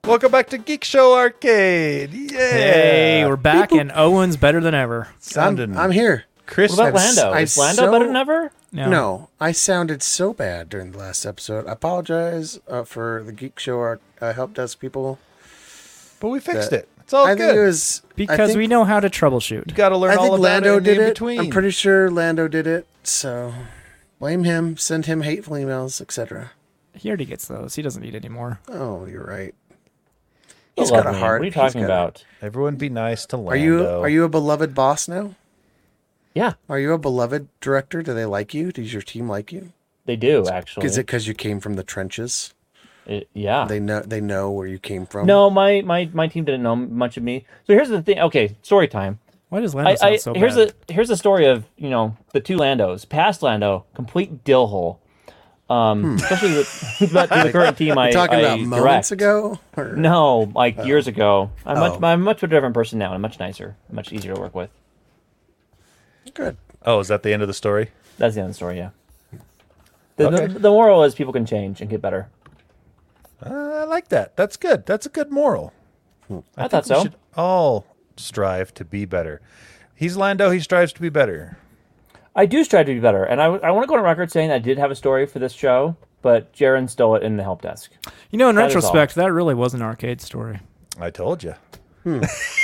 Welcome back to Geek Show Arcade. Yeah. Hey, we're back, and Owen's better than ever. I'm here. Chris. What about Lando? Is Lando better than ever? No, I sounded so bad during the last episode. I apologize for the Geek Show help desk people. But we fixed it. It's all I good. think it was Because we know how to troubleshoot. You got to learn I all think about Lando it in did the it. between. I'm pretty sure Lando did it. So blame him. Send him hateful emails, etc. He already gets those. He doesn't need any more. Oh, you're right. He's got a heart. What are you talking about? Everyone be nice to Lando. Are you a beloved boss now? Yeah, Are you a beloved director? Do they like you? Does your team like you? they do actually. Is it because you came from the trenches? Yeah. They know where you came from. No, my team didn't know much of me. So here's the thing. Okay, story time. Why does Lando sound so bad? Here's a story of the two Landos. Past Lando, complete dill hole. Especially with the current team I talking about direct. moments ago? Or? No, like years ago. I'm a much different person now. I'm much nicer, much easier to work with. Good. Oh, is that the end of the story? That's the end of the story. Yeah. Okay. The moral is people can change and get better. I like that. That's good. That's a good moral. I thought We so. should all strive to be better. He's Lando. He strives to be better. I do strive to be better, and I want to go on record saying I did have a story for this show, but Jaron stole it in the help desk. In That is retrospect, that really was an arcade story. I told you. You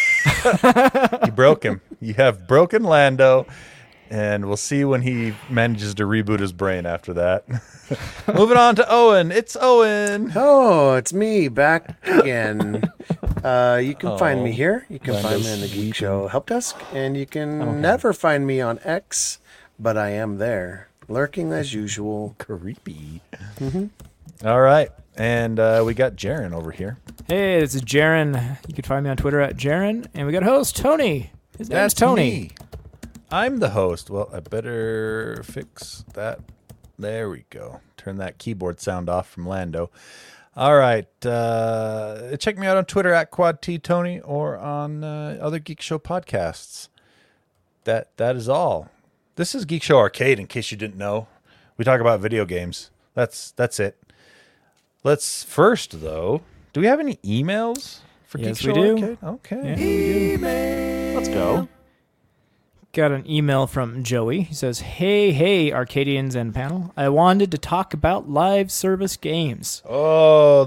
broke him. You have broken Lando, and we'll see when he manages to reboot his brain after that. Moving on to Owen. It's Owen. Oh, it's me back again. You can find me here. You can find me in the Geek Show help desk, and you can never find me on X, but I am there, lurking as usual. Creepy. All right. And we got Jaron over here. Hey, this is Jaron. You can find me on Twitter at Jaron. And we got host, Tony. His name's Tony. Me. I'm the host. Well, I better fix that. There we go. Turn that keyboard sound off from Lando. All right. Check me out on Twitter at QuadTTony or on other Geek Show podcasts. That is all. This is Geek Show Arcade, in case you didn't know. We talk about video games. That's it. Let's first, though, do we have any emails for Yes, Geek Show we do. Arcade? Okay. Yeah. Let's go. Got an email from Joey. He says, Hey, Arcadians and panel. I wanted to talk about live service games. Oh,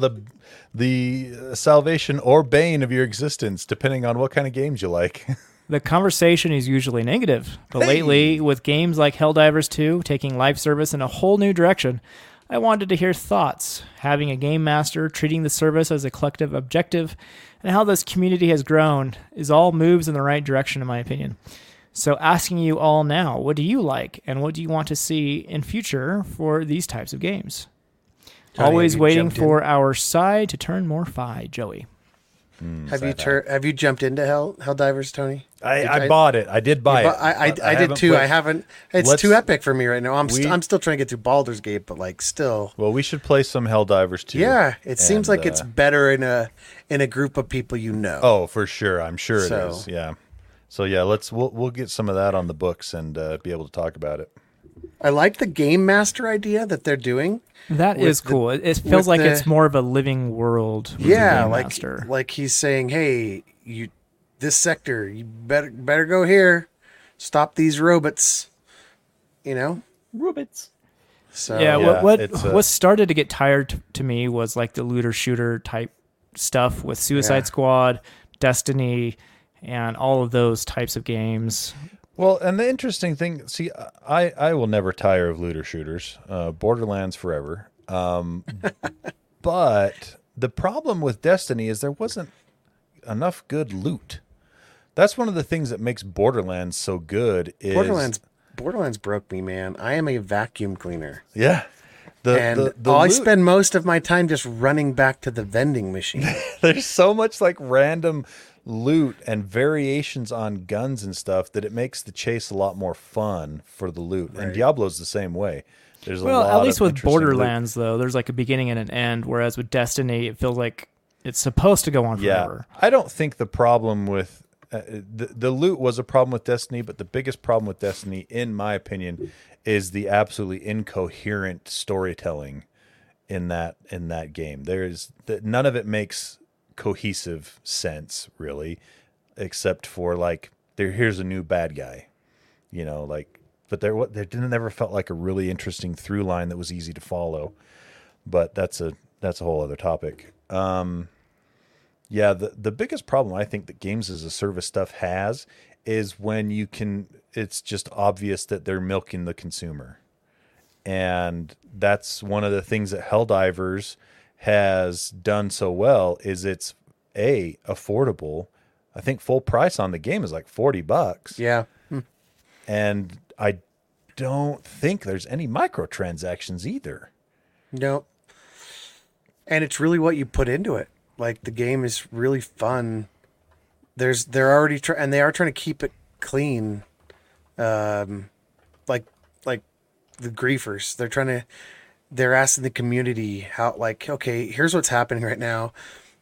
the salvation or bane of your existence, depending on what kind of games you like. The conversation is usually negative, but lately, with games like Helldivers 2 taking live service in a whole new direction, I wanted to hear thoughts, having a game master, treating the service as a collective objective, and how this community has grown is all moves in the right direction, in my opinion. So asking you all now, what do you like, and what do you want to see in future for these types of games? Tony, Always have you waiting jumped for our side to turn more fi, Joey. Have you jumped into Helldivers, Tony? I bought it. I did buy it. I did too. I haven't. It's too epic for me right now. I'm still trying to get through Baldur's Gate, but still. Well, we should play some Helldivers too. Yeah, it seems like it's better in a group of people you know. Oh, for sure. I'm sure it is. Yeah. So yeah, we'll get some of that on the books and be able to talk about it. I like the game master idea that they're doing. That is cool. It feels like it's more of a living world. With the game master. Like he's saying, "Hey, this sector, you better go here. Stop these robots." Robots. So Yeah, what started to get tired to me was like the looter shooter type stuff with Suicide Squad, Destiny, and all of those types of games. Well, and the interesting thing, see, I will never tire of looter shooters, Borderlands forever. But the problem with Destiny is there wasn't enough good loot. That's one of the things that makes Borderlands so good. Borderlands broke me, man. I am a vacuum cleaner. Yeah. I spend most of my time just running back to the vending machine. There's so much like random loot and variations on guns and stuff that it makes the chase a lot more fun for the loot. Right. And Diablo's the same way. There's a lot at least of with Borderlands, though, there's like a beginning and an end, whereas with Destiny, it feels like it's supposed to go on forever. I don't think the problem with the loot was a problem with Destiny, but the biggest problem with Destiny, in my opinion, is the absolutely incoherent storytelling in that game. None of it makes cohesive sense, really, except for like here's a new bad guy, like. But there never felt like a really interesting through line that was easy to follow. But that's a whole other topic. Yeah, the biggest problem I think that games as a service stuff has is when it's just obvious that they're milking the consumer. And that's one of the things that Helldivers has done so well is it's affordable. I think full price on the game is like $40. Yeah. And I don't think there's any microtransactions either. No. And it's really what you put into it. Like the game is really fun. They're already and they are trying to keep it clean. Like the griefers. They're asking the community how, like, okay, here's what's happening right now.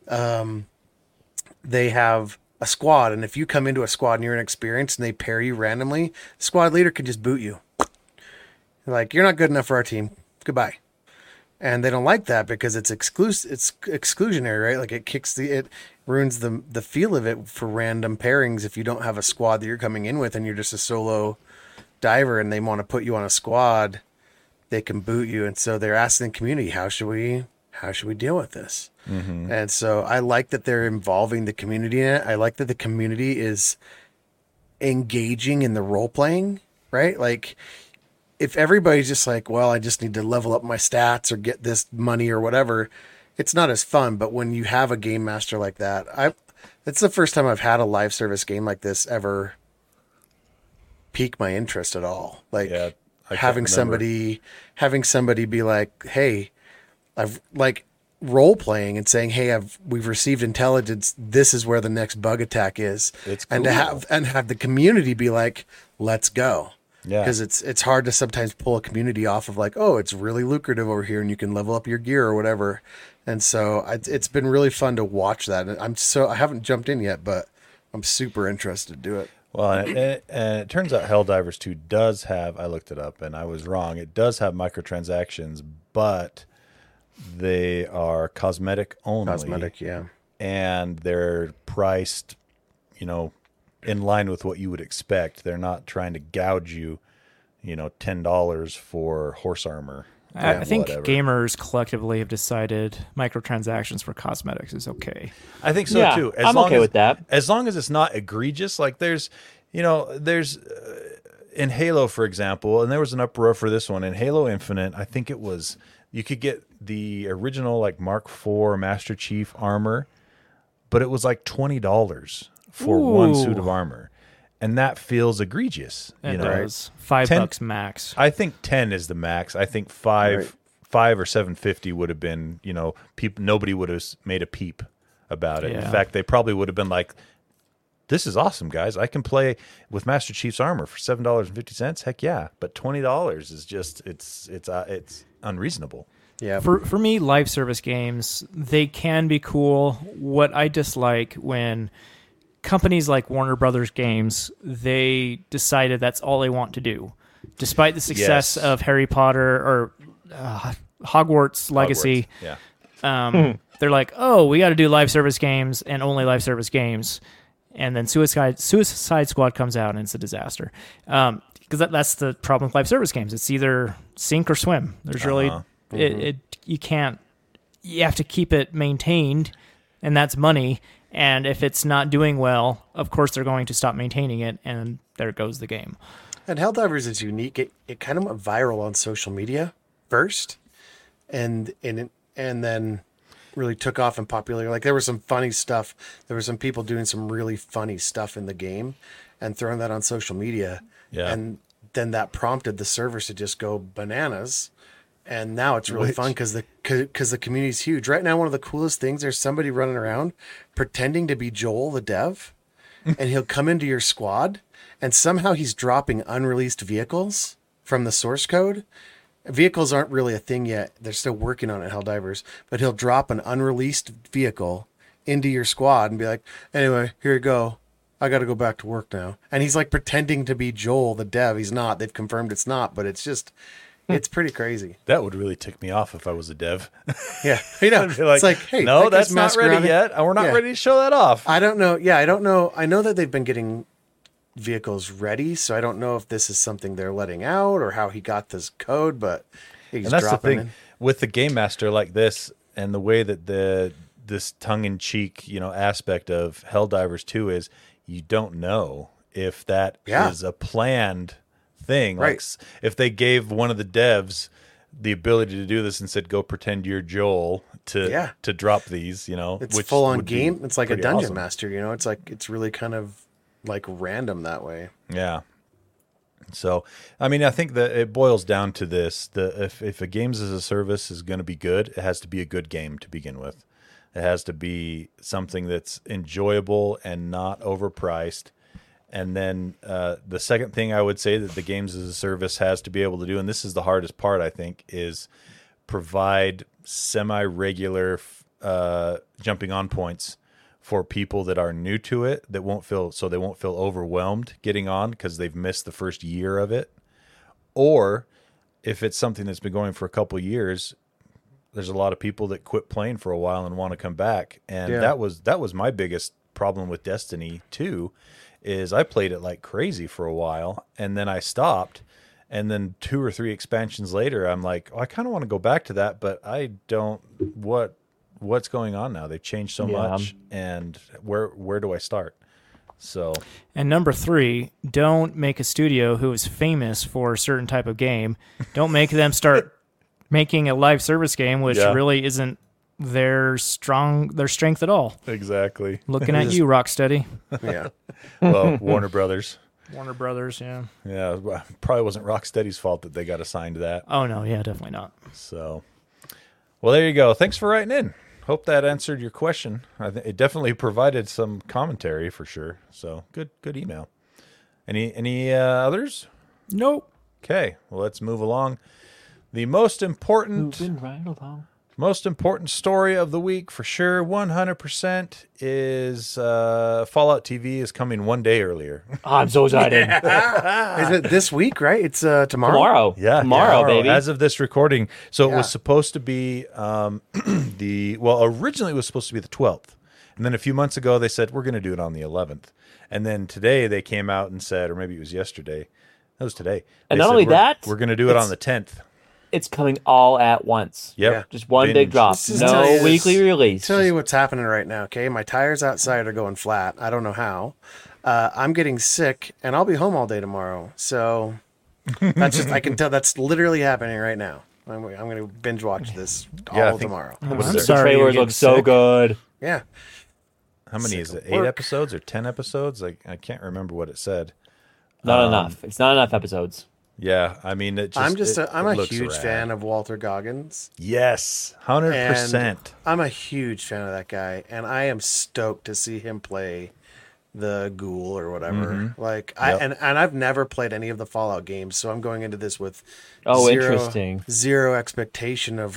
They have a squad, and if you come into a squad and you're inexperienced and they pair you randomly, the squad leader can just boot you. Like, you're not good enough for our team. Goodbye. And they don't like that because it's exclusionary, right? Like it ruins the feel of it for random pairings if you don't have a squad that you're coming in with and you're just a solo diver and they want to put you on a squad, they can boot you. And so they're asking the community, how should we deal with this? Mm-hmm. And so I like that they're involving the community in it. I like that the community is engaging in the role playing, right? Like, if everybody's just like, well, I just need to level up my stats or get this money or whatever, it's not as fun. But when you have a game master like that, it's the first time I've had a live service game like this ever pique my interest at all. Like, yeah, having somebody be like, hey, I've like role playing and saying, hey, we've received intelligence. This is where the next bug attack is. It's cool. And have the community be like, let's go. Yeah. Because it's hard to sometimes pull a community off of like, oh, it's really lucrative over here and you can level up your gear or whatever. And so it's been really fun to watch that. And I haven't jumped in yet, but I'm super interested to do it. Well, and it turns out Helldivers 2 does have, I looked it up and I was wrong, it does have microtransactions, but they are cosmetic only. Cosmetic, yeah. And they're priced, in line with what you would expect. They're not trying to gouge you, $10 for horse armor. I think whatever. Gamers collectively have decided microtransactions for cosmetics is okay. I think so Yeah, too. I'm okay with that. As long as it's not egregious. Like there's in Halo, for example, and there was an uproar for this one in Halo Infinite. I think it was you could get the original like Mark IV Master Chief armor, but it was like $20 for one suit of armor. And that feels egregious. It does. $5 max. I think 10 is the max. I think five or $7.50 would have been, nobody would have made a peep about it. Yeah. In fact, they probably would have been like, this is awesome, guys. I can play with Master Chief's armor for $7.50. Heck yeah. But $20 is just, it's unreasonable. Yeah. For me, live service games, they can be cool. What I dislike when companies like Warner Brothers Games, they decided that's all they want to do. Despite the success of Harry Potter or Hogwarts Legacy, they're like, oh, we got to do live service games and only live service games. And then Suicide Squad comes out and it's a disaster. Because that's the problem with live service games. It's either sink or swim. There's really, you have to keep it maintained, and that's money. And if it's not doing well, of course they're going to stop maintaining it, and there goes the game. And Helldivers is unique. It kind of went viral on social media first, and then really took off in popularity. Like there was some funny stuff. There were some people doing some really funny stuff in the game, and throwing that on social media. Yeah. And then that prompted the servers to just go bananas. And now it's really fun because the community's huge. Right now, one of the coolest things, there's somebody running around pretending to be Joel, the dev, and he'll come into your squad, and somehow he's dropping unreleased vehicles from the source code. Vehicles aren't really a thing yet. They're still working on it, Helldivers. But he'll drop an unreleased vehicle into your squad and be like, anyway, here you go. I got to go back to work now. And he's like pretending to be Joel, the dev. He's not. They've confirmed it's not, but it's just... It's pretty crazy. That would really tick me off if I was a dev. Yeah, you know, I'd be like, it's like, hey, no, that guy's that's not masquerading. ready yet. We're not Yeah. ready to show that off. I don't know. Yeah, I don't know. I know that they've been getting vehicles ready, so I don't know if this is something they're letting out or how he got this code, but he's And that's the dropping thing with the game master like this, and the way that this tongue-in-cheek, aspect of Helldivers 2 is, you don't know if that is a planned thing. Right. Like if they gave one of the devs the ability to do this and said, "Go pretend you're Joel to drop these," It's which full on would be game. It's like a pretty dungeon awesome. master, it's like it's really kind of like random that way. Yeah. So, I mean, I think that it boils down to this: if a games as a service is going to be good, it has to be a good game to begin with. It has to be something that's enjoyable and not overpriced. And then the second thing I would say that the games as a service has to be able to do, and this is the hardest part, I think, is provide semi-regular jumping on points for people that are new to it, that won't feel overwhelmed getting on because they've missed the first year of it. Or if it's something that's been going for a couple of years, there's a lot of people that quit playing for a while and want to come back. And that was my biggest problem with Destiny 2, is I played it like crazy for a while and then I stopped. And then 2 or 3 expansions later, I'm like, I kind of want to go back to that, but I don't. What's going on now? They've changed so much, and where do I start? So, And number 3, don't make a studio who is famous for a certain type of game. Don't make them start making a live service game, which really isn't their strength at all. exactly. Looking at you, Rocksteady. Yeah. Well, Warner Brothers. Warner Brothers, yeah. Yeah, probably wasn't Rocksteady's fault that they got assigned to that. Oh, no, yeah, definitely not. So, well, there you go. Thanks for writing in. Hope that answered your question. It definitely provided some commentary for sure. So, good email. Any others? Nope. Okay, well, let's move along. The most important story of the week for sure, 100%, is Fallout TV is coming one day earlier. Oh, I'm so excited. Is it this week, right? It's tomorrow. Tomorrow, baby. As of this recording. So it was supposed to be originally it was supposed to be the 12th. And then a few months ago, they said, we're going to do it on the 11th. And then today they came out and said, or maybe it was yesterday. It was today. And They not said, only that, we're going to do it on the 10th. It's coming all at once. Yep. Yeah. Just one Binge. big drop. Let's just tell you No this. weekly release. Tell you what's happening right now, okay? My tires outside are going flat. I don't know how. I'm getting sick, and I'll be home all day tomorrow. So that's just, I can tell that's literally happening right now. I'm going to binge watch this Yeah, I all think- tomorrow. What I'm is it? The sorry. trailers you're look getting so sick. good. Yeah. How many Sick is it? of 8 work. episodes or 10 episodes? I can't remember what it said. Not enough. It's not enough episodes. Yeah, I mean, I'm I'm a huge fan of Walter Goggins. Yes, 100%. And I'm a huge fan of that guy, and I am stoked to see him play the ghoul or whatever. Like Yep. and I've never played any of the Fallout games, so I'm going into this with Interesting. zero expectation of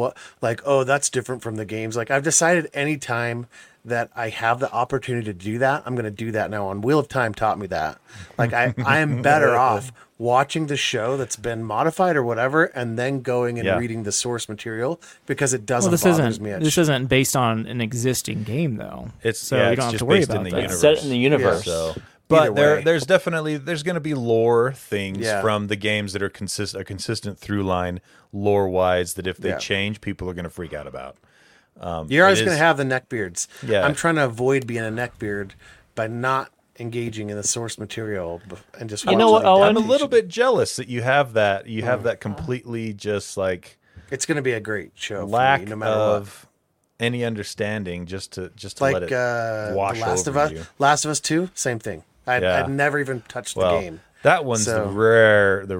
that's different from the games. Like I've decided anytime that I have the opportunity to do that, I'm going to do that now. On Wheel of Time taught me that. Like I am better off watching the show that's been modified or whatever, and then going and reading the source material because it doesn't bother me. This isn't based on an existing game, though. It's so yeah, you it's don't have just to worry based in about the that. universe. Set in the universe. So, but Either way. there's going to be lore things Yeah. from the games that are a consistent through line lore wise that if they Yeah. change, people are going to freak out about. You're always it going is- to have the neckbeards. Yeah. I'm trying to avoid being a neckbeard by not engaging in the source material and just You know watching what, the Owen? I'm a adaptation. little bit jealous that you have that. You have that completely just like It's going to be a great show lack for me, no matter of any understanding just to what. let Like it wash the Last over of Us, you. Last of Us 2, same thing. Yeah. I'd never even touched Well, the game. that one's So- the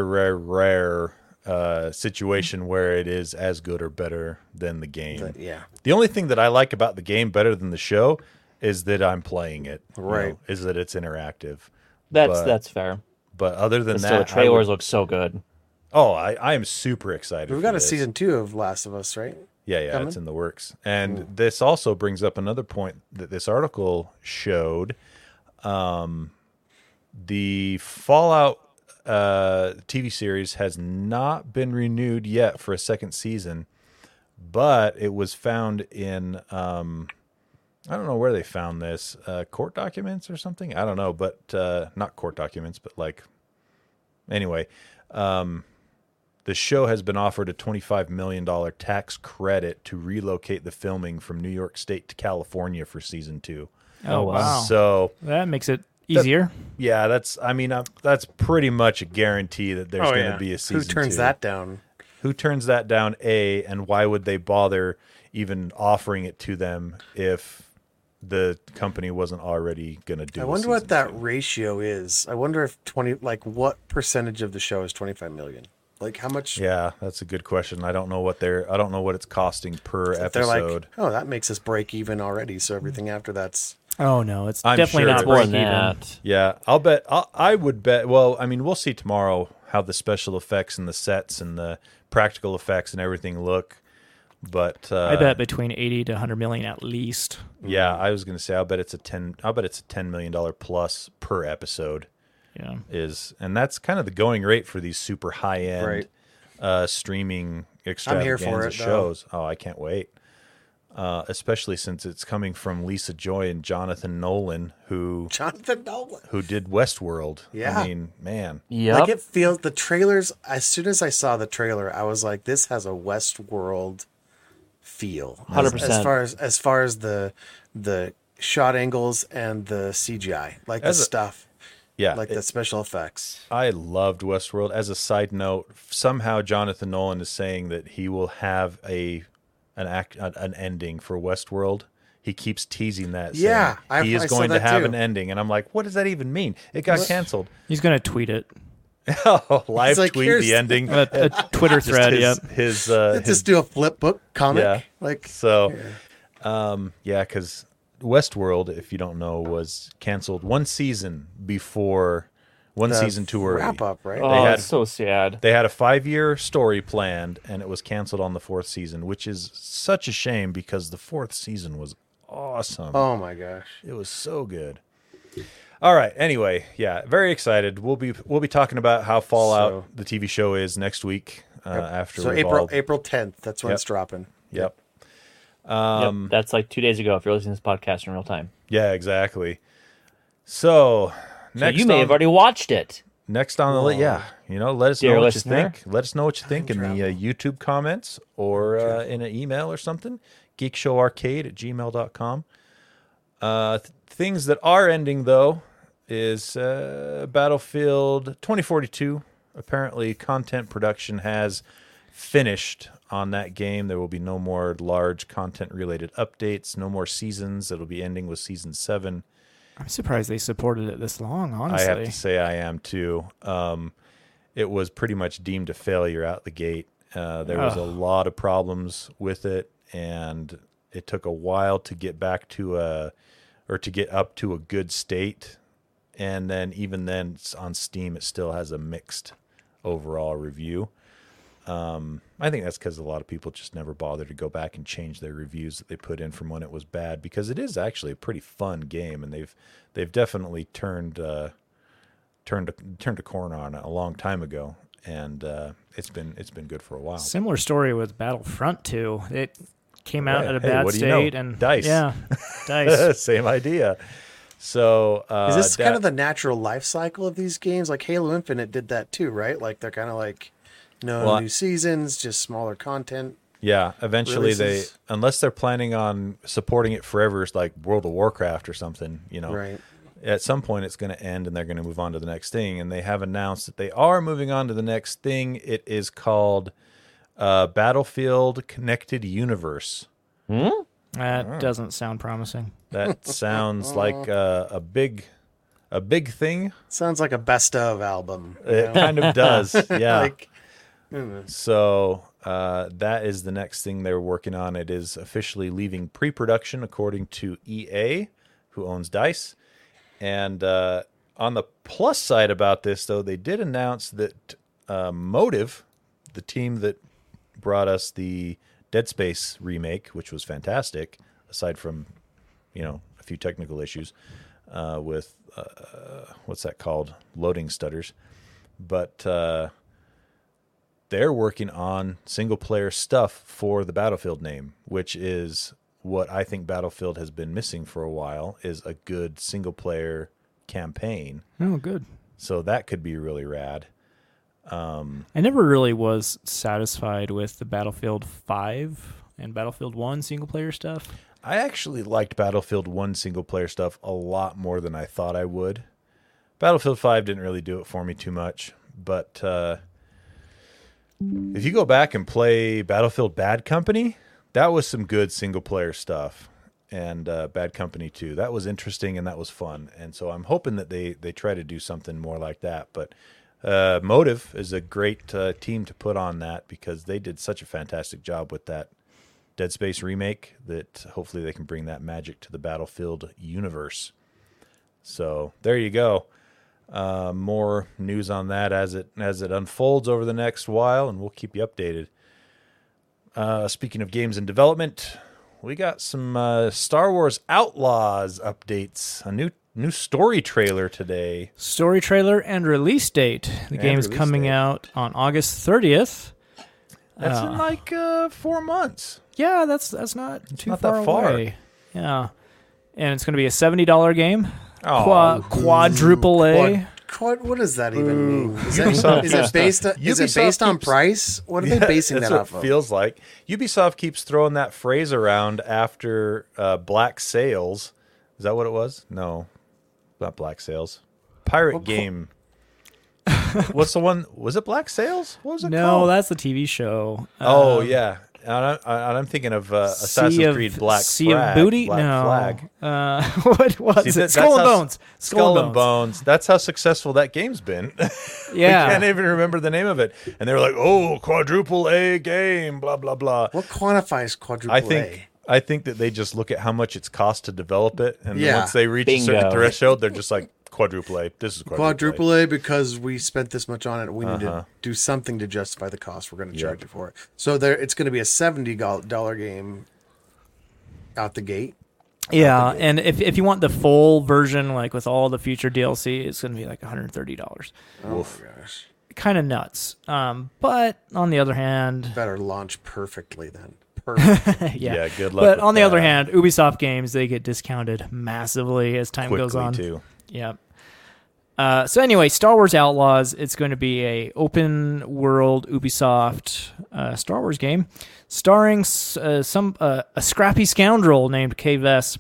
rare situation where it is as good or better than the game. But, yeah. The only thing that I like about the game better than the show is that I'm playing it. Right. Is that it's interactive. That's fair. But other than But still, that, the trailers look so good. I am super excited. We've for got a this. season 2 of Last of Us, right? Yeah, coming? it's in the works. And this also brings up another point that this article showed. The Fallout TV series has not been renewed yet for a second season, but it was found in I don't know where they found this, court documents or something. I don't know, but not court documents, but like anyway, the show has been offered a $25 million tax credit to relocate the filming from New York State to California for season 2. Oh, wow. So That makes it easier. yeah, that's pretty much a guarantee that there's going to be a season 2. Who turns that down? Who turns that down, A, and why would they bother even offering it to them if the company wasn't already going to do it? I wonder what that ratio is. I wonder if what percentage of the show is 25 million? Like how much? Yeah, that's a good question. I don't know what it's costing per If they're like, episode. oh, that makes us break even already. So everything after that's Oh, no. It's I'm definitely sure not it's More break than even. that. Yeah, I would bet. Well, I mean, we'll see tomorrow how the special effects and the sets and the practical effects and everything look. But I bet between 80 to 100 million at least. yeah, I was going to say I'll bet it's a $10 million plus per episode. Yeah. And that's kind of the going rate for these super high end Right. streaming I'm extravaganza here for it, shows. Oh, I can't wait. Especially since it's coming from Lisa Joy and Jonathan Nolan, Jonathan Nolan. who did Westworld. Yeah. I mean, man. Yep. Like it feels the trailers. As soon as I saw the trailer, I was like, "This has a Westworld feel." 100%. As far as the shot angles and the CGI, like the stuff, Yeah, like the special effects. I loved Westworld. As a side note, somehow Jonathan Nolan is saying that he will have an ending for Westworld. He keeps teasing that. saying Yeah, he is I saw going to that have too. an ending, and I'm like, what does that even mean? It got canceled. He's going to tweet it. Live He's like, tweet "Here's the ending. A Twitter Just thread, his, yep. his, Let's just do a flip book comic. Yeah. Like So, because Westworld, if you don't know, was canceled one season before, season too early. wrap up, right? Oh, had- it's so sad. They had a 5-year story planned, and it was canceled on the 4th season, which is such a shame because the 4th season was awesome. Oh my gosh. It was so good. All right. Anyway, yeah, very excited. We'll be talking about how Fallout the TV show is next week after So we've all- April 10th. That's when Yep. it's dropping. Yep. Yep. That's like 2 days ago if you're listening to this podcast in real time. Yeah, exactly. So So next you may have already watched it. next on the list, yeah, let us Dear know what listener. you think. Let us know what you think in the YouTube comments or in an email or something. geekshowarcade@gmail.com. Things that are ending though is Battlefield 2042. Apparently, content production has finished on that game. There will be no more large content-related updates. No more seasons. It'll be ending with season 7. I'm surprised they supported it this long, honestly. I have to say I am too. It was pretty much deemed a failure out the gate. There was a lot of problems with it, and it took a while to get back to to get up to a good state. And then even then on Steam, it still has a mixed overall review. I think that's because a lot of people just never bother to go back and change their reviews that they put in from when it was bad, because it is actually a pretty fun game, and they've definitely turned a corner on it a long time ago, and it's been good for a while. Similar story with Battlefront 2. It came out Right. at a Hey, bad what do you know? state, and DICE. Yeah, Dice. Same idea. So Is this kind of the natural life cycle of these games? Like Halo Infinite did that too, right? Like they're kind of like no new seasons, just smaller content. Yeah, eventually releases. unless they're planning on supporting it forever, it's like World of Warcraft or something, Right. At some point it's going to end and they're going to move on to the next thing. And they have announced that they are moving on to the next thing. It is called Battlefield Connected Universe. That doesn't sound promising. That sounds like a big thing. Sounds like a best of album. you It know? kind of does. Yeah. Like, So that is the next thing they're working on. It is officially leaving pre-production, according to EA, who owns DICE. And on the plus side about this, though, they did announce that Motive, the team that brought us the Dead Space remake, which was fantastic, aside from, a few technical issues with, what's that called? Loading stutters. but they're working on single-player stuff for the Battlefield name, which is what I think Battlefield has been missing for a while, is a good single-player campaign. Oh, good. So that could be really rad. I never really was satisfied with the Battlefield 5 and Battlefield 1 single-player stuff. I actually liked Battlefield 1 single-player stuff a lot more than I thought I would. Battlefield 5 didn't really do it for me too much, but if you go back and play Battlefield Bad Company, that was some good single-player stuff. And Bad Company 2, that was interesting and that was fun. And so I'm hoping that they try to do something more like that. But Motive is a great team to put on that because they did such a fantastic job with that Dead Space remake that hopefully they can bring that magic to the Battlefield universe. So there you go. More news on that as it unfolds over the next while, and we'll keep you updated. Speaking of games in development, we got some Star Wars Outlaws updates. A new story trailer today. Story trailer and release date. The game is coming out on August 30th. That's in like 4 months. Yeah, that's not too not far that far. away. Yeah, and it's going to be a $70 game. Oh, Quadruple A. What does that even mean? Is Ubisoft it based? Is it based on keeps- price? What are they basing that's that what off it of? feels like. Ubisoft keeps throwing that phrase around after Black Sails. Is that what it was? No, not Black Sails. Pirate game. What's the one? Was it Black Sails? What was it No, called? that's the TV show. Oh, yeah. And I'm thinking of Assassin's Creed Black Sea Flag. of Booty? Black No. Flag. What was See, it? that's Skull and how- Bones. Skull and Bones. That's how successful that game's been. Yeah. I can't even remember the name of it. And they were like, "Oh, quadruple A game, blah blah blah." What quantifies quadruple I think that they just look at how much it's cost to develop it, and then Yeah. once they reach a certain Bingo. threshold, they're just like quadruple A. This is Quadruple A because we spent this much on it. We need Uh-huh. to do something to justify the cost we're going to charge you for it. So it's going to be a $70 game out the gate. Yeah, and if you want the full version, like with all the future DLC, it's going to be like $130. Oh my gosh! Kind of nuts. But on the other hand, Better launch perfectly then. Perfect. Yeah, good luck. But with on the other that. hand, Ubisoft games, they get discounted massively as time goes quickly on. too. Yeah. So anyway, Star Wars Outlaws. It's going to be a open world Ubisoft Star Wars game, starring a scrappy scoundrel named Kay Vess.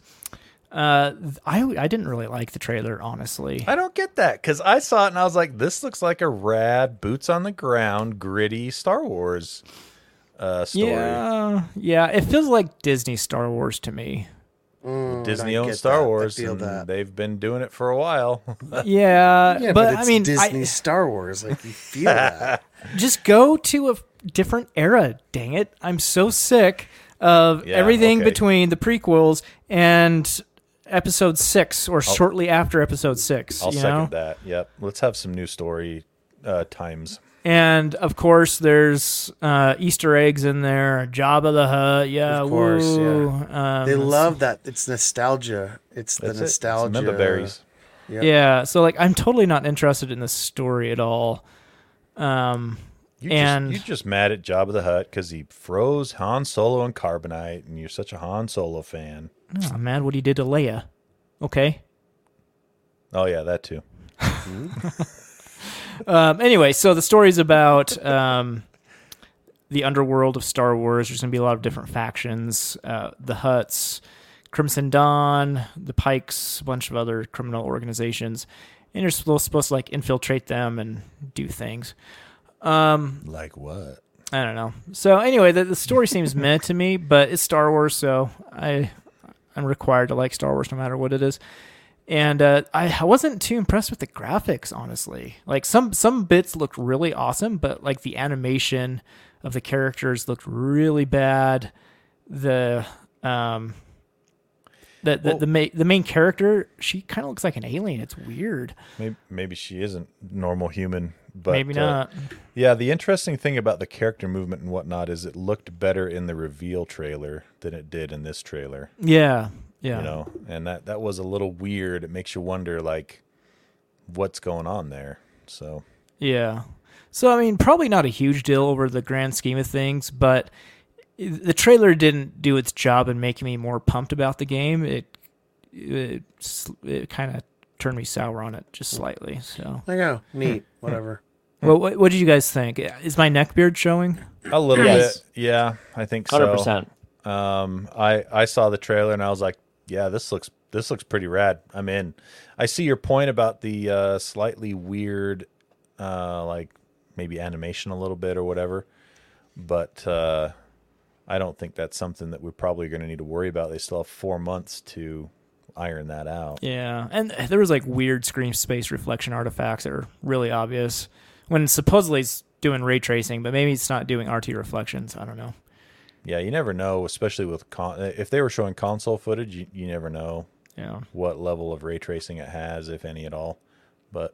I didn't really like the trailer, honestly. I don't get that because I saw it and I was like, "This looks like a rad, boots on the ground, gritty Star Wars story." Yeah. It feels like Disney Star Wars to me. Disney I owns get Star that. I Wars, feel and that. they've been doing it for a while. Yeah, Yeah, but it's I mean, Disney Star Wars. Like you feel that. just go to a different era. Dang it! I'm so sick of Yeah, everything okay. between the prequels and Episode 6, or shortly after Episode 6. I'll you second know? that. Yep, let's have some new story times. And of course, there's Easter eggs in there. Jabba the Hutt, yeah, Of course, woo. They love that. It's nostalgia. It's the That's nostalgia. it. It's Memberberries. Yep. Yeah, so like I'm totally not interested in this story at all. You're just mad at Jabba the Hutt because he froze Han Solo in carbonite, and you're such a Han Solo fan. I'm mad what he did to Leia. Okay. Oh yeah, that too. Anyway, so the story's about the underworld of Star Wars. There's going to be a lot of different factions. The Hutts, Crimson Dawn, the Pikes, a bunch of other criminal organizations. And you're supposed to like infiltrate them and do things. Like what? I don't know. So anyway, the story seems meh to me, but it's Star Wars, so I'm required to like Star Wars no matter what it is. And I wasn't too impressed with the graphics, honestly. Like some bits looked really awesome, but like the animation of the characters looked really bad. The main character, she kind of looks like an alien. It's weird. Maybe she isn't normal human, but Maybe not. Yeah, the interesting thing about the character movement and whatnot is it looked better in the reveal trailer than it did in this trailer. Yeah. You know, and that was a little weird. It makes you wonder, like, what's going on there. So Yeah. So, I mean, probably not a huge deal over the grand scheme of things, but the trailer didn't do its job in making me more pumped about the game. It kind of turned me sour on it just slightly. So, There you go. Neat. Whatever. well, what did you guys think? Is my neckbeard showing? A little Yes. bit. Yeah, I think so. 100%. I saw the trailer and I was like, yeah, this looks pretty rad. I'm in. I see your point about the slightly weird, like maybe animation a little bit or whatever, but I don't think that's something that we're probably going to need to worry about. They still have 4 months to iron that out. Yeah, and there was like weird screen space reflection artifacts that are really obvious when supposedly it's doing ray tracing, but maybe it's not doing RT reflections. I don't know. Yeah, you never know, especially with if they were showing console footage, you never know Yeah. what level of ray tracing it has, if any at all. But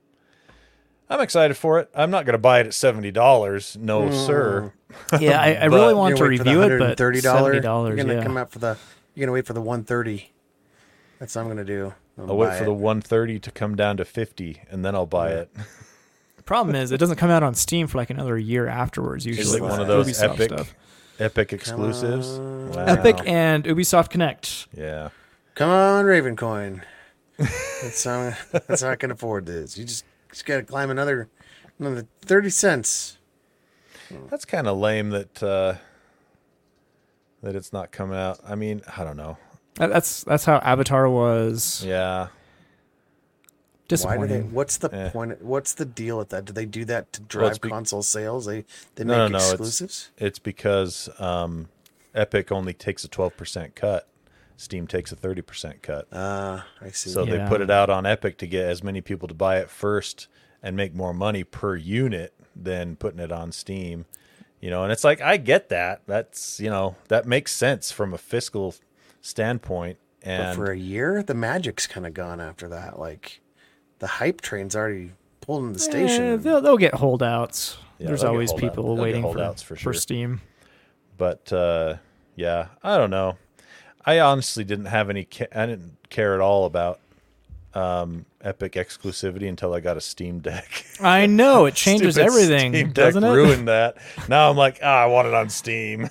I'm excited for it. I'm not going to buy it at $70. No, sir. Yeah, I But really You're want to gonna wait for the review it, but $130. $70. You're gonna Yeah. come out for the. You're gonna wait for the 130. That's what I'm gonna do. I'll wait for the 130 to come down to 50, and then I'll buy it. The problem is it doesn't come out on Steam for like another year afterwards. Usually, it one with of those Ubisoft Epic exclusives? Wow. Epic and Ubisoft Connect. Yeah. Come on, Ravencoin. that's how I can afford this. You just got to climb another 30 cents. That's kind of lame that that it's not coming out. I mean, I don't know. That's how Avatar was. Yeah. Why do Disappointing. they? What's the Eh. point? What's the deal with that? Do they do that to drive it's console sales? They No, make no, it's- exclusives. It's because Epic only takes a 12% cut. Steam takes a 30% cut. I see. So they Yeah. put it out on Epic to get as many people to buy it first and make more money per unit than putting it on Steam. You know, and it's like, I get that. That's, you know, that makes sense from a fiscal standpoint. But And for a year, the magic's kind of gone after that. Like the hype train's already pulled in the station. They'll get holdouts. Yeah, There's they'll get always holdout- people they'll get waiting holdouts for for sure. Steam. But yeah, I don't know. I honestly didn't have any. I didn't care at all about Epic exclusivity until I got a Steam Deck. I know it changes Stupid everything, Steam Deck doesn't it? ruined that. Now I'm like, I want it on Steam.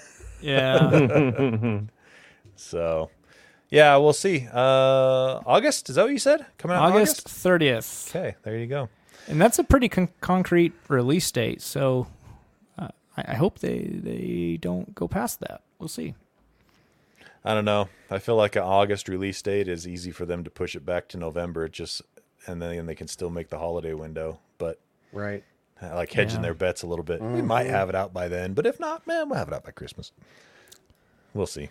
Yeah. So, yeah, we'll see. August, is that what you said? Coming out in August August? 30th. Okay, there you go. And that's a pretty concrete release date. So I hope they don't go past that. We'll see. I don't know. I feel like an August release date is easy for them to push it back to November. And then they can still make the holiday window. But Right. I like hedging Yeah. their bets a little bit. We might have it out by then, but if not, man, we'll have it out by Christmas. We'll see.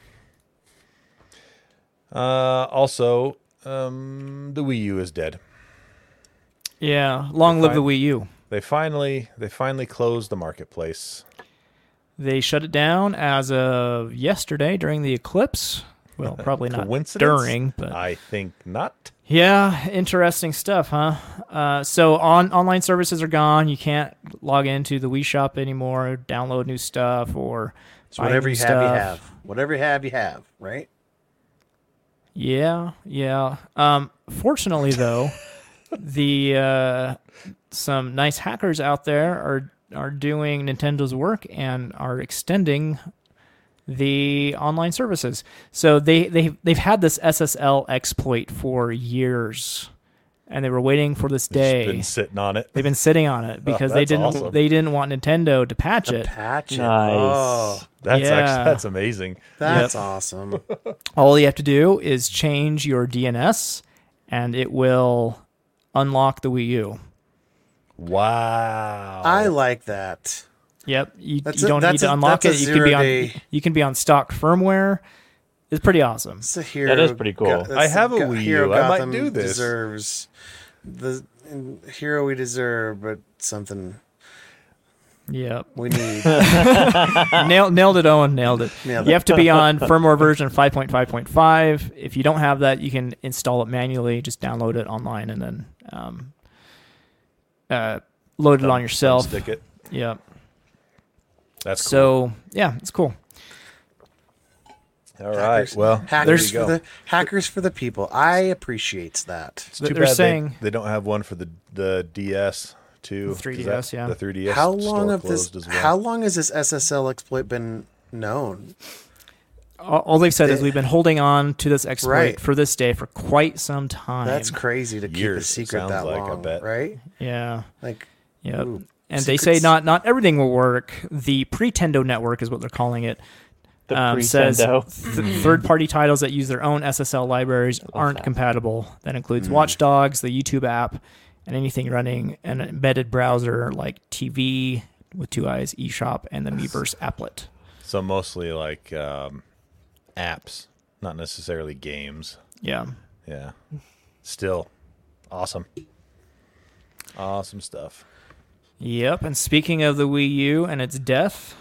Also, the Wii U is dead. Yeah. Long live the Wii U. They finally closed the marketplace. They shut it down as of yesterday during the eclipse. Well, probably not Coincidence? during, but I think not. yeah, interesting stuff, huh? So online services are gone. You can't log into the Wii Shop anymore, download new stuff, or So buy whatever new you have, stuff. you have. Whatever you have, you have. Right. Yeah. Fortunately, though, the some nice hackers out there are doing Nintendo's work and are extending the online services. So they've had this SSL exploit for years, and they were waiting for this day. Been sitting on it. They've been sitting on it because they that's didn't awesome. want Nintendo to patch it. Patch it. Nice. Oh, That's amazing. that's awesome. All you have to do is change your DNS, and it will unlock the Wii U. Wow. I like that. Yep, you That's don't need to unlock that's it. a You can be on zero-day- you can be on stock firmware. It's pretty awesome. It's a hero. That is pretty cool. that's I have a the Wii hero U. I might Gotham do this. Deserves the hero we deserve, but something Yep, we need. nailed it, Owen. Nailed it. Nailed You it. have to be on firmware version 5.5.5. If you don't have that, you can install it manually. Just download it online and then load it on yourself. Stick it. Yep. That's cool. So yeah, it's cool. All right. Well, hackers there you for go. the hackers for the people. I appreciate that. It's too They're bad saying- they don't have one for the DS too. 3DS, yeah. The 3DS How long store of this? closed as well. How long has this SSL exploit been known? All they've said is we've been holding on to this exploit Right. for this day for quite some time. That's crazy to keep a Years, secret sounds that like, I long, bet. right? Yeah. Like, Yep. ooh, And they say secrets. not everything will work. The Pretendo network is what they're calling it. The Says Pretendo. third-party titles that use their own SSL libraries aren't that. compatible. That includes Watch Dogs, the YouTube app, and anything running an embedded browser like TV with two eyes, eShop, and the Miiverse applet. So mostly like apps, not necessarily games. Yeah. Yeah. Still awesome. Awesome stuff. Yep. And speaking of the Wii U and its death,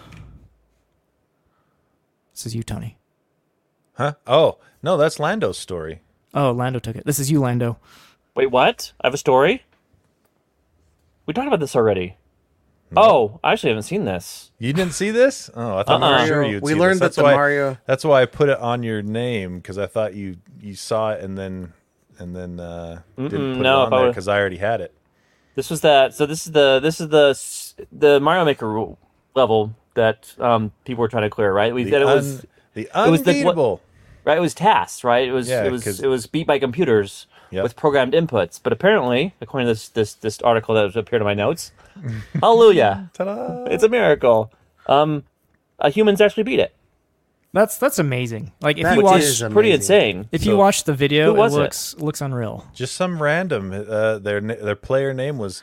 this is you, Tony. Huh? Oh, no, that's Lando's story. Oh, Lando took it. This is you, Lando. Wait, what? I have a story? We talked about this already. Oh, I actually haven't seen this. You didn't see this? Oh, I thought for sure you'd we see learned this. that the Mario. That's why I put it on your name, because I thought you saw it and then didn't put it no, on if I there would- because I already had it. This was that. So this is the Mario Maker level that people were trying to clear, right? We said it was the was the- unbeatable. right. It was tasks, right? Yeah, It was beat by computers Yep. with programmed inputs. But apparently, according to this article that appeared in my notes, hallelujah, Ta-da! it's a miracle. Humans actually beat it. That's amazing. Like if That you watch is Pretty amazing. insane. if you So- watch the video, Who was it it? looks unreal. Just some random. Their player name was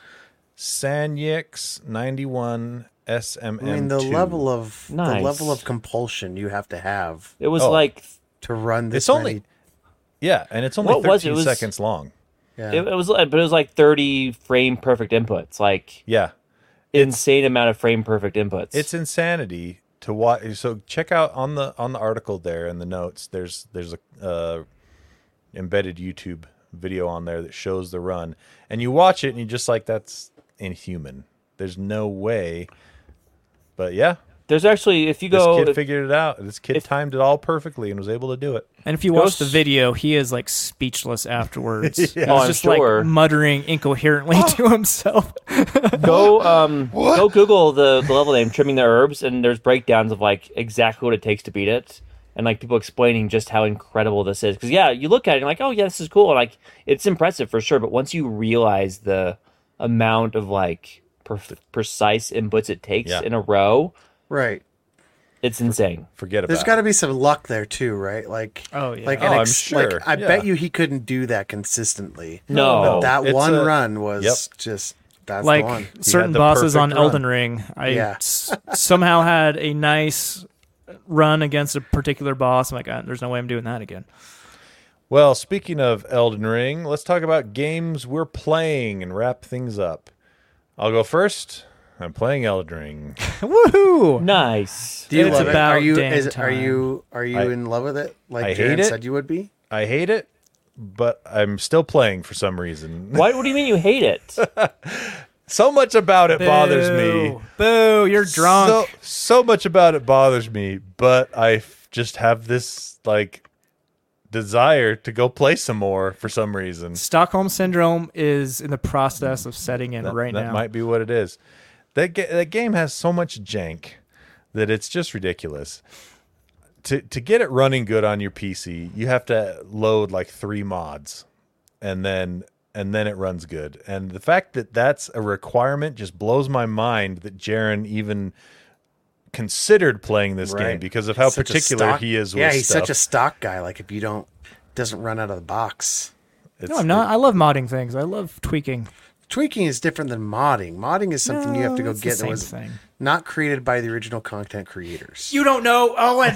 Sanyx91 SMM2. I mean, the level of Nice. compulsion you have to have It was Oh. like to run this. It's only many- yeah, and it's only What was it? 13 It was- seconds long. yeah. it was like 30 frame perfect inputs, like Yeah, insane amount of frame perfect inputs. it's insanity to watch. So check out on the article there in the notes. There's a embedded YouTube video on there that shows the run, and you watch it and you just like, that's inhuman. There's no way. But yeah, There's actually, if you this go, kid figured it out. This kid timed it all perfectly and was able to do it. And if you watch the video, he is like speechless afterwards. He's Yeah. Oh, I'm just sure. like muttering incoherently to himself. go Google the level name, Trimming the Herbs, and there's breakdowns of like exactly what it takes to beat it, and like people explaining just how incredible this is. Because yeah, you look at it and you're like, oh yeah, this is cool, and like it's impressive for sure. But once you realize the amount of like precise inputs it takes Yeah. in a row, right. it's insane. Forget about There's it. got to be some luck there too, right? Like, Oh, yeah. like Oh, I'm sure. Like, I Yeah. bet you he couldn't do that consistently. No. No. That It's one a- run was Yep. just that's Like the one. certain the bosses perfect on run. Elden Ring, I Yeah. somehow had a nice run against a particular boss. I'm like, there's no way I'm doing that again. Well, speaking of Elden Ring, let's talk about games we're playing and wrap things up. I'll go first. I'm playing Elden Ring. Woohoo! Nice. Do you It's love it? about Are you dang are time. you I- in love with it? Like I Jared hate it. said you would be. I hate it, but I'm still playing for some reason. What do you mean you hate it? So much about it bothers me. Boo. Boo, you're drunk. So much about it bothers me, but just have this like desire to go play some more for some reason. Stockholm Syndrome is in the process of setting in right That now. might be what it is. That game has so much jank that it's just ridiculous. To get it running good on your PC, you have to load like 3 mods, and then it runs good. And the fact that that's a requirement just blows my mind that Jaren even considered playing this game Right. because of how Such a particular stock- he is with Yeah, he's stuff. such a stock guy. Like if you don't, doesn't run out of the box. No, I'm not. I love modding things. I love tweaking. Tweaking is different than modding. Modding is something you have to No, go it's the get that same was thing. not created by the original content creators. You don't know, Owen.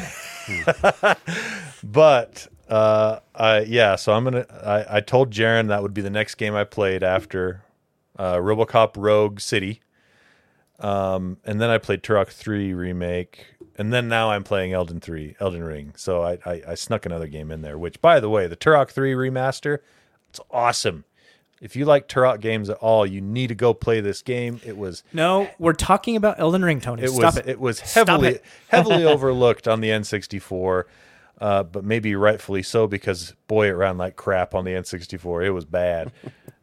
But so I told Jaren that would be the next game I played after RoboCop Rogue City, and then I played Turok 3 Remake, and then now I'm playing Elden Ring. So I snuck another game in there. Which, by the way, the Turok 3 remaster, it's awesome. If you like Turok games at all, you need to go play this game. It was No, we're talking about Elden Ring, Tony. Stop it. it was Stop heavily it. heavily overlooked on the N64, but maybe rightfully so because boy, it ran like crap on the N64. It was bad.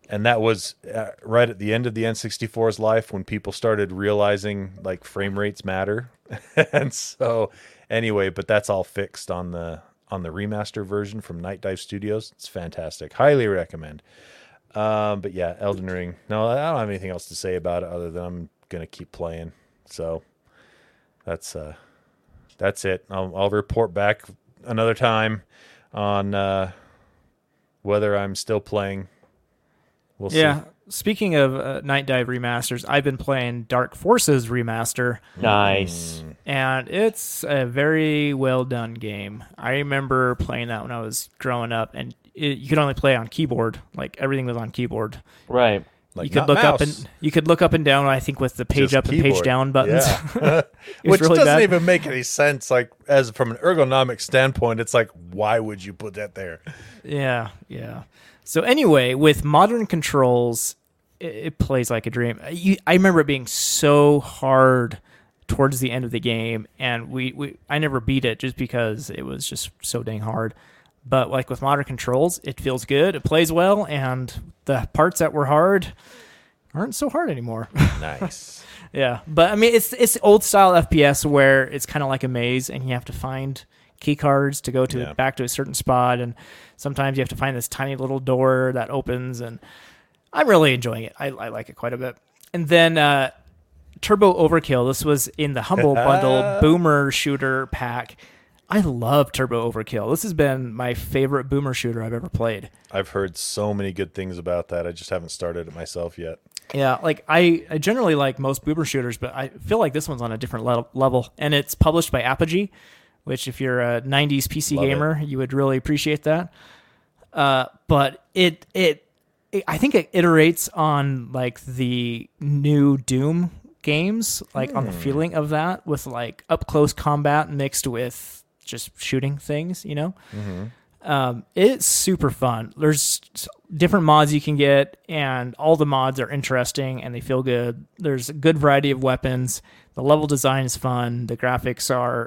And that was right at the end of the N64's life when people started realizing like frame rates matter. And so anyway, but that's all fixed on the remaster version from Night Dive Studios. It's fantastic. Highly recommend. But yeah, Elden Ring. No, I don't have anything else to say about it other than I'm going to keep playing. So that's it. I'll report back another time on whether I'm still playing. We'll see. Speaking of Night Dive remasters, I've been playing Dark Forces remaster. Nice. And it's a very well done game. I remember playing that when I was growing up, and you could only play on keyboard. Like everything was on keyboard. Right. Like you could look up and down. I think with the page Just up and page keyboard. down buttons. Yeah. Which really doesn't bad. even make any sense. Like as from an ergonomic standpoint, it's like, why would you put that there? Yeah. So anyway, with modern controls, it plays like a dream. I remember it being so hard towards the end of the game, and I never beat it just because it was just so dang hard. But like with modern controls, it feels good, it plays well, and the parts that were hard aren't so hard anymore. Nice. Yeah, but I mean, it's old style FPS where it's kind of like a maze, and you have to find key cards to go to back to a certain spot, and sometimes you have to find this tiny little door that opens, and I'm really enjoying it. I like it quite a bit. And then Turbo Overkill. This was in the Humble Bundle Boomer Shooter pack. I love Turbo Overkill. This has been my favorite boomer shooter I've ever played. I've heard so many good things about that. I just haven't started it myself yet. Yeah, like I generally like most boomer shooters, but I feel like this one's on a different level. And it's published by Apogee, which if you're a 90s PC gamer, you would really appreciate that. But I think it iterates on like the new Doom games, like on the feeling of that, with like up close combat mixed with just shooting things, you know? It's super fun. There's different mods you can get, and all the mods are interesting and they feel good. There's a good variety of weapons. The level design is fun. The graphics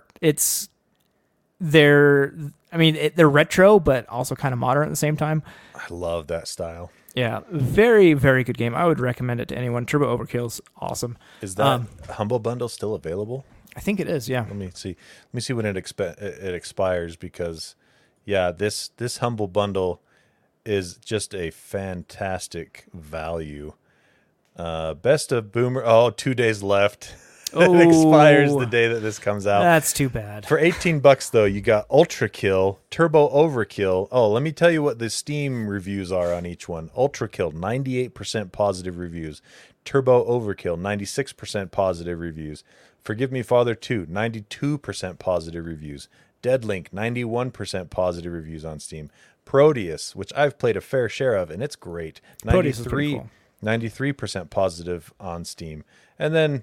they're retro, but also kind of modern at the same time. I love that style. Yeah, very, very good game. I would recommend it to anyone. Turbo Overkill's awesome. Is that Humble Bundle still available? I think it is, yeah. Let me see when it expires, because this Humble Bundle is just a fantastic value. Best of Boomer. 2 days left. It expires the day that this comes out. That's too bad. For $18 though, you got Ultra Kill, Turbo Overkill. Oh, let me tell you what the Steam reviews are on each one. Ultra Kill, 98% positive reviews. Turbo Overkill, 96% positive reviews. Forgive Me Father 2, 92% positive reviews. Deadlink, 91% positive reviews on Steam. Proteus, which I've played a fair share of, and it's great. Proteus is pretty cool. 93% positive on Steam. And then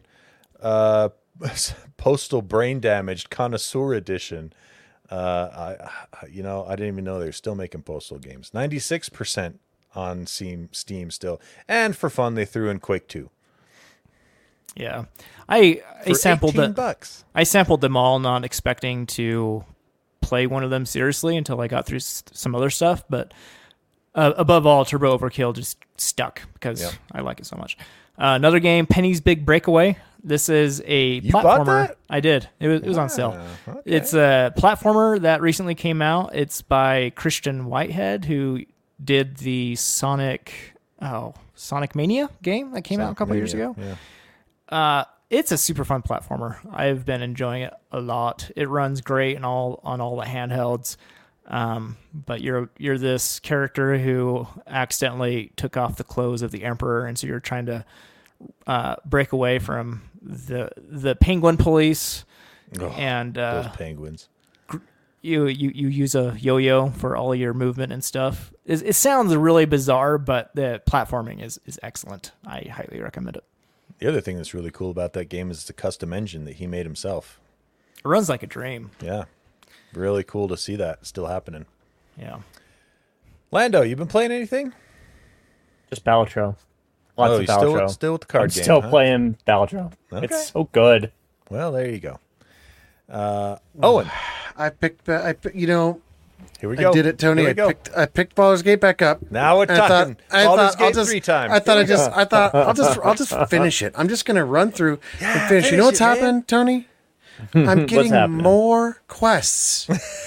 Postal Brain Damaged Connoisseur Edition. I didn't even know they were still making Postal games. 96% on Steam still. And for fun, they threw in Quake 2. Yeah. I sampled $18. I sampled them all, not expecting to play one of them seriously until I got through some other stuff. But above all, Turbo Overkill just stuck because I like it so much. Another game, Penny's Big Breakaway. This is a platformer. Bought that? I did. It was on sale. Okay. It's a platformer that recently came out. It's by Christian Whitehead, who did the Sonic Mania game that came out a couple years ago. Yeah. It's a super fun platformer. I've been enjoying it a lot. It runs great on all the handhelds. But you're this character who accidentally took off the clothes of the Emperor, and so you're trying to break away from the penguin police. And those penguins. You use a yo-yo for all your movement and stuff. It sounds really bizarre, but the platforming is excellent. I highly recommend it. The other thing that's really cool about that game is the custom engine that he made himself. It runs like a dream. Yeah. Really cool to see that still happening. Yeah. Lando, you been playing anything? Just Balatro. Lots of Balatro. Still with the card I'm game. still playing Balatro. Okay. It's so good. Well, there you go. Owen. I picked, you know, Here we go. I did it, Tony. Here we go. I picked Baldur's Gate back up. Now we're And talking. Baldur's Gate 3 time. I thought I'll just finish it. I'm just gonna run through and finish. You know what's finish it, man. happened, Tony? I'm getting happening? more quests.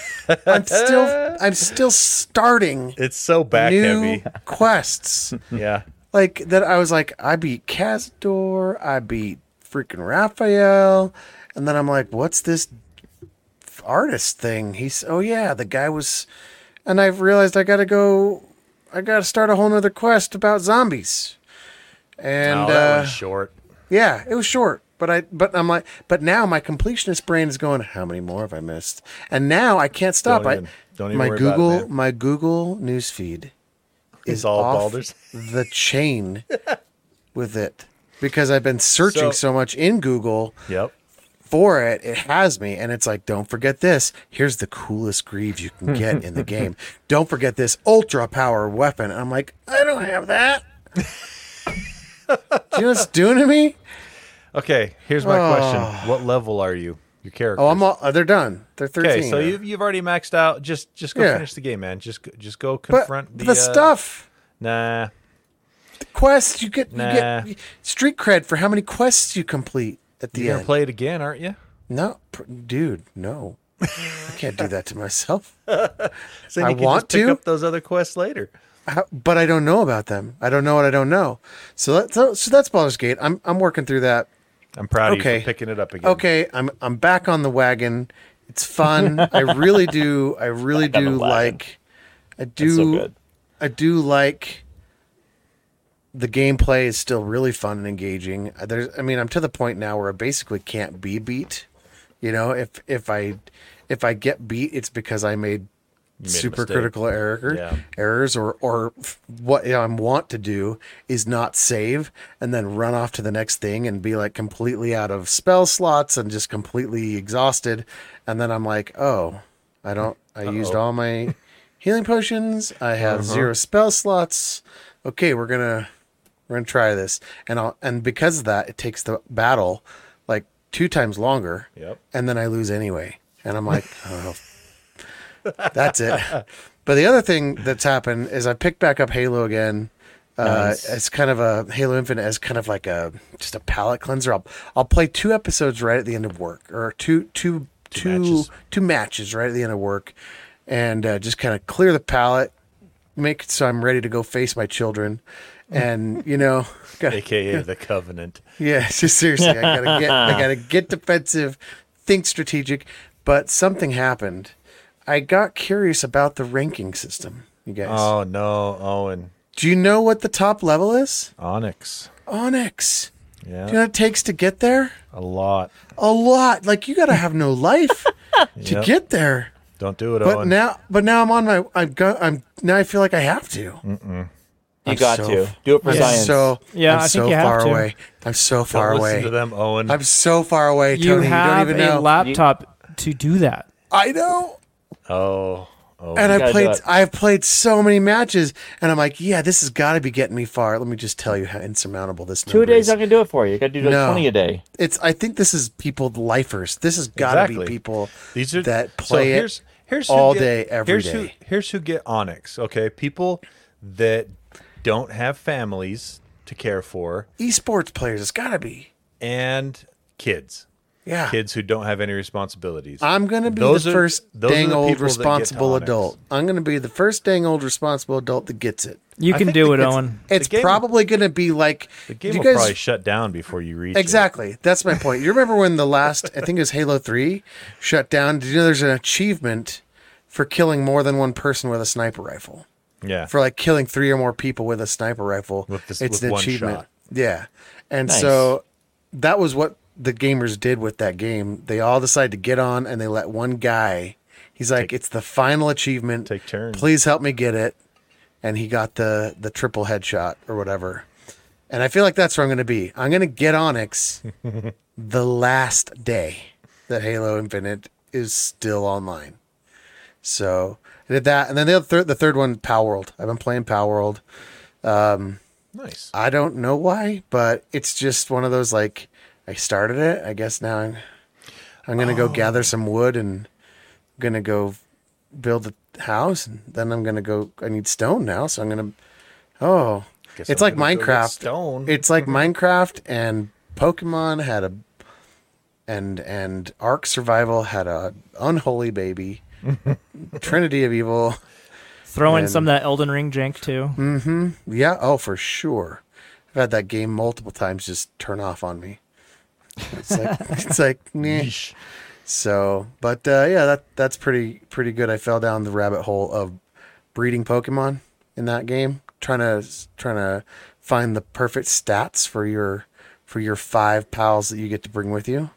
I'm still starting It's so back new heavy. quests. Yeah. Like that, I was like, I beat Cazador, I beat freaking Raphael, and then I'm like, what's this artist thing? Oh yeah, the guy was, and I've realized I gotta start a whole nother quest about zombies. And Oh, that was short. yeah, it was short, but I'm like, but now my completionist brain is going, how many more have I missed? And now I can't stop. Don't even my worry about it, Google man. my Google newsfeed It's is all off Baldur's. the chain with it because I've been searching So- so much in Google Yep. for it. It has me, and it's like, don't forget this. Here's the coolest greaves you can get in the game. Don't forget this ultra power weapon. And I'm like, I don't have that. Do you know what's doing to me? Okay, here's my question. What level are you? Your character. Oh, they're done. They're 13. Okay, so now. you've already maxed out. Just go Yeah. finish the game, man. Just go but confront the stuff. Nah. Quests you get Nah. street cred for how many quests you complete at the You're end. gonna play it again, aren't you? No, dude, no. I can't do that to myself. So I you can want just pick to. up those other quests later. But I don't know about them. I don't know what I don't know. So that's Baldur's Gate. I'm working through that. I'm proud of you Okay. for picking it up again. Okay, I'm back on the wagon. It's fun. I really do. I really Back on do the wagon. like. That's so good. I do like. The gameplay is still really fun and engaging. I'm to the point now where I basically can't be beat. You know, if I get beat, it's because I made made a super mistake. critical Yeah. errors, or what I want to do is not save and then run off to the next thing and be like completely out of spell slots and just completely exhausted. And then I'm like, oh, I used all my healing potions. I have 0 spell slots. Okay, we're gonna try this, and because of that, it takes the battle like 2 times longer. Yep. And then I lose anyway, and I'm like, oh, that's it. But the other thing that's happened is I picked back up Halo again. Nice. As kind of a Halo Infinite, as kind of like just a palate cleanser. I'll play 2 episodes right at the end of work, or two matches. matches right at the end of work, and just kind of clear the palate, make it so I'm ready to go face my children. And AKA the Covenant. yeah, just seriously, I gotta get defensive, think strategic. But something happened. I got curious about the ranking system, you guys. Oh no, Owen. Do you know what the top level is? Onyx. Onyx. Yeah. Do you know what it takes to get there? A lot. A lot. Like, you gotta have no life to Yep. get there. Don't do it, But Owen. now I'm on my. Now I feel like I have to. You I'm got so- to do it for I'm science. so Yeah, I'm I think so you have far to. away. I'm so far Don't away. listen to them, Owen. I'm so far away, You Tony. You don't have even a know. laptop to do that. I know. Oh. And gotta do it. I've played so many matches, and I'm like, yeah, this has got to be getting me far. Let me just tell you how insurmountable this 2 number days is. not gonna do it for you. You got to do like No. 20 a day. I think this is people lifers. This has got to Exactly. be people These are that play it. here's all who day, every here's day. Here's who get Onyx. Okay, people that don't have families to care for, Esports players. It's got to be. and kids. Yeah. Kids who don't have any responsibilities. I'm going to be Those the are- first those are dang the old people that get to responsible Onyx. adult. I'm going to be the first dang old responsible adult that gets it. You I can think do it, it's- Owen. It's game- probably going to be like the game do will you guys probably shut down before you reach Exactly. That's my point. You remember when the last, I think it was Halo 3, shut down? Did you know there's an achievement for killing more than one person with a sniper rifle? it. Yeah. For like killing 3 or more people with a sniper rifle. With this- it's with an one achievement. shot. Yeah. And Nice. so that was what the gamers did with that game. They all decided to get on, and they let one guy, he's like, it's the final achievement. Take turns. Please help me get it. And he got the triple headshot or whatever. And I feel like that's where I'm going to be. I'm going to get Onyx the last day that Halo Infinite is still online. So I did that. And then the third one, Power World. I've been playing Power World. Nice. I don't know why, but it's just one of those, like, I started it. I guess now I'm going to go gather some wood and I'm going to go build a house, and then I'm gonna go. I need stone now, so I'm gonna. Oh, Guess it's I'm like gonna go get Minecraft. stone. It's like Minecraft and Pokemon had a, and Ark Survival had a unholy baby. Trinity of Evil. Throw in And- some of that Elden Ring jank too. Yeah, oh for sure. I've had that game multiple times just turn off on me. It's like meh. Yeesh. So, but yeah, that's pretty good. I fell down the rabbit hole of breeding Pokemon in that game, trying to find the perfect stats for your 5 pals that you get to bring with you.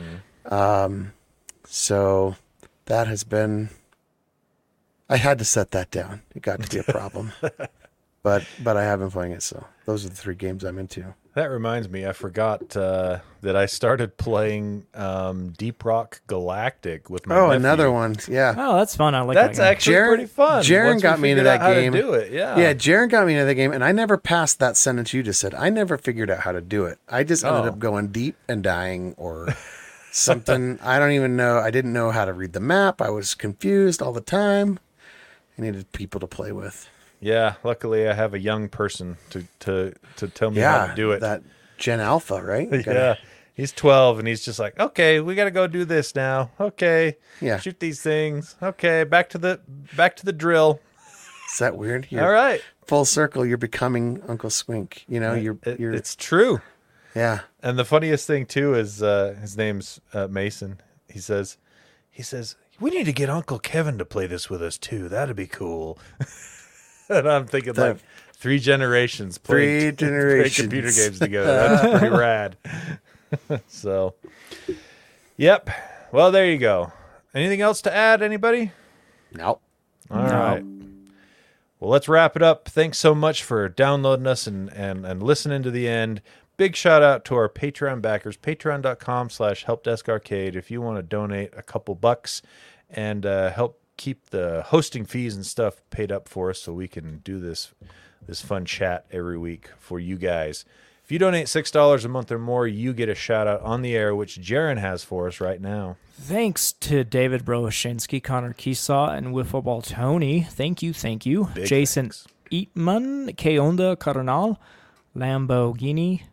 So that has been. I had to set that down. It got to be a problem, but I have been playing it. So those are the 3 games I'm into. That reminds me, I forgot that I started playing Deep Rock Galactic with my nephew. Another one. Yeah. Oh, that's fun. I like That's that game. actually pretty fun. Jaren once we got me into figured out that how to game. do it, yeah. Yeah, Jaren got me into the game, and I never passed that sentence you just said. I never figured out how to do it. I just ended up going deep and dying or something. I don't even know. I didn't know how to read the map. I was confused all the time. I needed people to play with. Yeah, luckily I have a young person to tell me how to do it. That Gen Alpha, right? You gotta- Yeah. He's 12 and he's just like, okay, we got to go do this now. Okay. Yeah. Shoot these things. Okay. Back to the drill. Is that weird? You're All right. full circle. You're becoming Uncle Swink. You know, you're It's true. yeah. And the funniest thing too is his name's Mason. He says, we need to get Uncle Kevin to play this with us too. That'd be cool. And I'm thinking like 3 generations playing play computer games together. That's pretty rad. So, yep. Well, there you go. Anything else to add, anybody? Nope. All right. Well, let's wrap it up. Thanks so much for downloading us and listening to the end. Big shout out to our Patreon backers, patreon.com/helpdeskarcade. If you want to donate a couple bucks and help keep the hosting fees and stuff paid up for us so we can do this fun chat every week for you guys. If you donate $6 a month or more, you get a shout out on the air, which Jaren has for us right now. Thanks to David Broshinsky, Connor Keesaw, and Wiffleball Tony. Thank you. Big Jason thanks. Eatman, Keonda Cardinal, Lamborghini,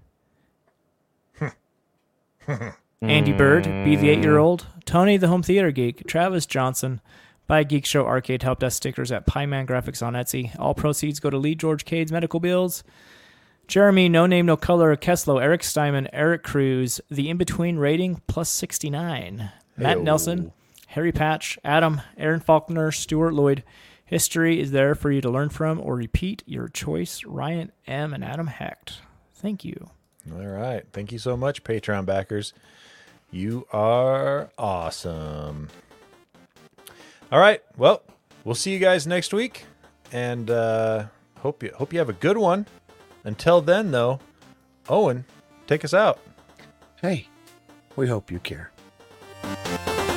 Andy Bird, Be the 8-Year-Old, Tony the Home Theater Geek, Travis Johnson, Buy Geek Show Arcade Help Desk stickers at Pieman Graphics on Etsy. All proceeds go to Lee George Cade's medical bills. Jeremy, No Name, No Color, Kesslo, Eric Steinman, Eric Cruz, The In-Between Rating, plus 69. Matt Heyo. Nelson, Harry Patch, Adam, Aaron Faulkner, Stuart Lloyd. History is there for you to learn from or repeat. Your choice, Ryan M. and Adam Hecht. Thank you. All right. Thank you so much, Patreon backers. You are awesome. All right. Well, we'll see you guys next week, and hope you have a good one. Until then, though, Owen, take us out. Hey, we hope you care.